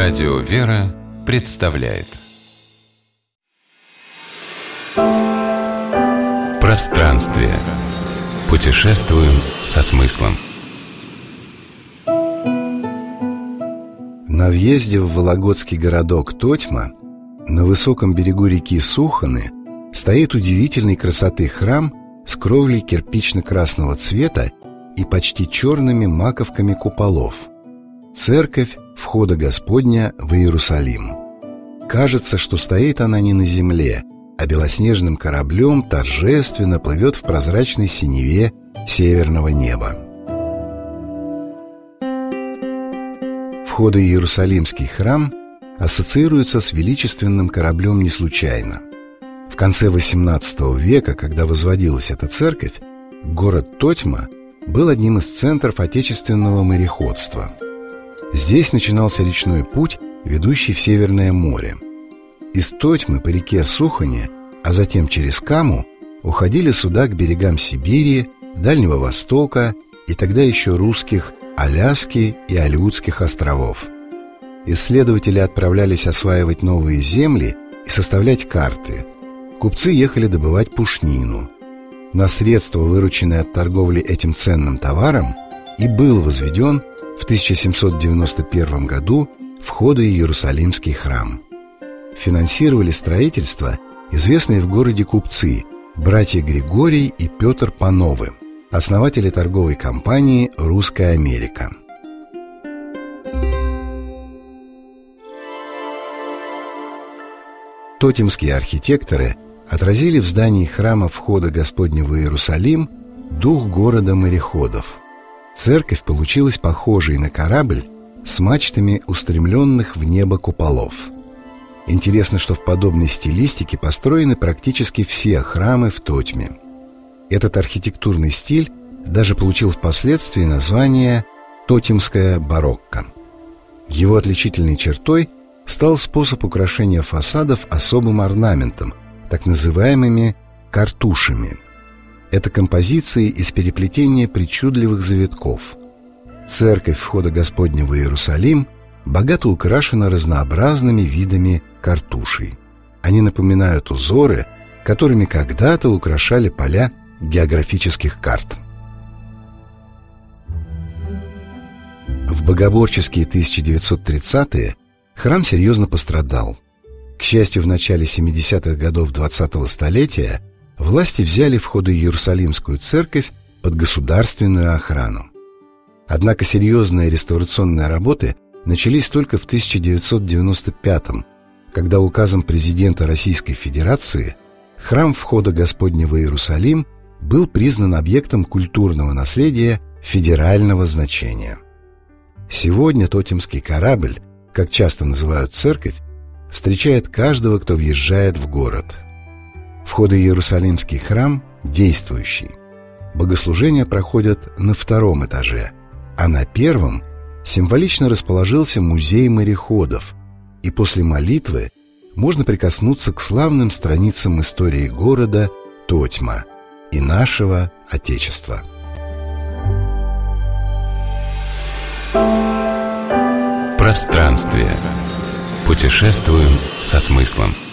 Радио «Вера» представляет Пространствие. Путешествуем со смыслом. На въезде в вологодский городок Тотьма, на высоком берегу реки Суханы, стоит удивительной красоты храм с кровлей кирпично-красного цвета и почти черными маковками куполов. Церковь входа Господня в Иерусалим. Кажется, что стоит она не на земле, а белоснежным кораблем торжественно плывет в прозрачной синеве северного неба. Входо-Иерусалимский храм ассоциируется с величественным кораблем не случайно. В конце XVIII века, когда возводилась эта церковь, город Тотьма был одним из центров отечественного мореходства. Здесь начинался речной путь, ведущий в Северное море. Из Тотьмы по реке Сухане, а затем через Каму, уходили суда к берегам Сибири, Дальнего Востока и тогда еще русских Аляски и Алеутских островов. Исследователи отправлялись осваивать новые земли и составлять карты. Купцы ехали добывать пушнину. На средства, вырученные от торговли этим ценным товаром, и был возведен в 1791 году Входо-Иерусалимский храм. Финансировали строительство известные в городе купцы, братья Григорий и Петр Пановы, основатели торговой компании «Русская Америка». Тотемские архитекторы отразили в здании храма Входа Господня в Иерусалим дух города мореходов. Церковь получилась похожей на корабль с мачтами устремленных в небо куполов. Интересно, что в подобной стилистике построены практически все храмы в Тотьме. Этот архитектурный стиль даже получил впоследствии название «Тотемское барокко». Его отличительной чертой стал способ украшения фасадов особым орнаментом, так называемыми картушами. Это композиции из переплетения причудливых завитков. Церковь Входа Господня в Иерусалим богато украшена разнообразными видами картушей. Они напоминают узоры, которыми когда-то украшали поля географических карт. В богоборческие 1930-е храм серьезно пострадал. К счастью, в начале 70-х годов 20-го столетия власти взяли Входо-Иерусалимскую церковь под государственную охрану. Однако серьезные реставрационные работы начались только в 1995-м, когда указом президента Российской Федерации храм Входа Господня в Иерусалим был признан объектом культурного наследия федерального значения. Сегодня Тотемский корабль, как часто называют церковь, встречает каждого, кто въезжает в город. Входо-Иерусалимский храм действующий. Богослужения проходят на втором этаже, а на первом символично расположился музей мореходов, и после молитвы можно прикоснуться к славным страницам истории города Тотьма и нашего Отечества. Пространствие. Путешествуем со смыслом.